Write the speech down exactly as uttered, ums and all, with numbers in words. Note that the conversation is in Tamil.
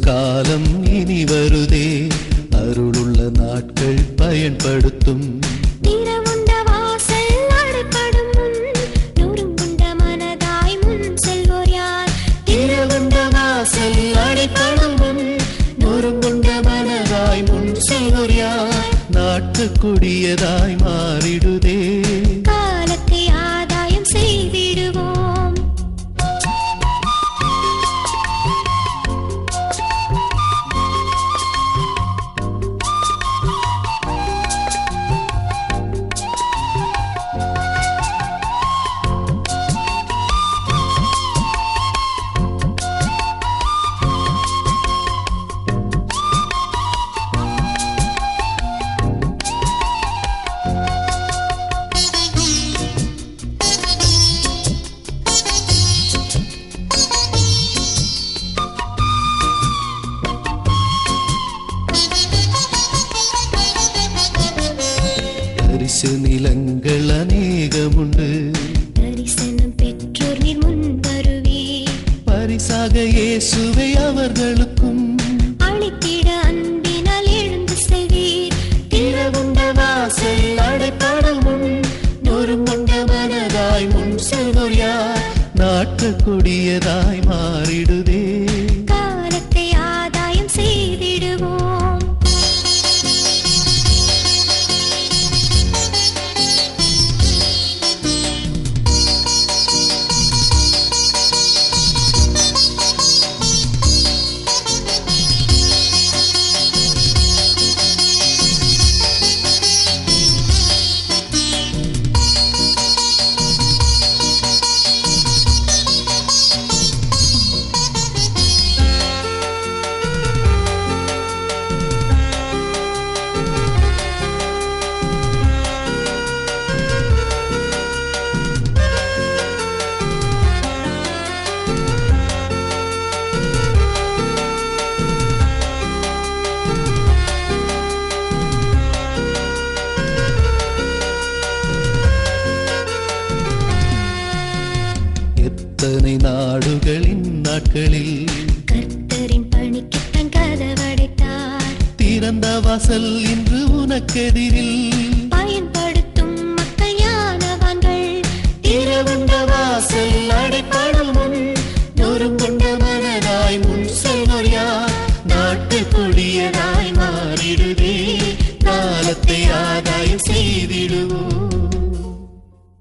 காலம் இனி வருதே, அருளுள்ள நாட்கள் பயன்படுத்தும். திறவுண்ட வாசல் அடைபடும் முன் நொறுங்குண்ட மனதாய் முன் செல்வோர் யார்? திறவுண்ட வாசல் அடைபடும் முன் நொறுங்குண்ட மனதாய் முன் செல்வோர் யார்? நாட்டு கொடியதாய் மாறிடுதே, காலத்தை ஆதாயம் செய்திடுவோம். பரிசு நிலங்கள் அநேகமுண்டு, தரிசனம் பெற்றோர் நீர் முன் வருவே. பரிசாக இயேசுவை அவர்களுக்கும் அழைத்திட அன்பினால் எழுந்து செல்வீர். திறவுண்ட வாசல் அடைபடும் முன் நொறுங்குண்ட மனதாய் முன் செல்வோர் யார்? நாட்டு கொடியதாய் மாறிடுதே, காலத்தை ஆதாயம் செய்திடுவோம். எத்தனை நாடுகளின் நாட்களில் கர்த்தரின் பணிக்குத்தான் கதவடைத்தார். திறந்த வாசல் இன்று உனக்கெதிரில் பயன்படுத்தும் மக்கள் ஞானவான்கள். திறவுண்ட வாசல் அடைபடும் முன் நொறுங்குண்ட மனதாய் முன் செல்வோர் யார்? நாட்டு கொடியதாய் மாறிடுதே, காலத்தை ஆதாயம் செய்திடுவோம்.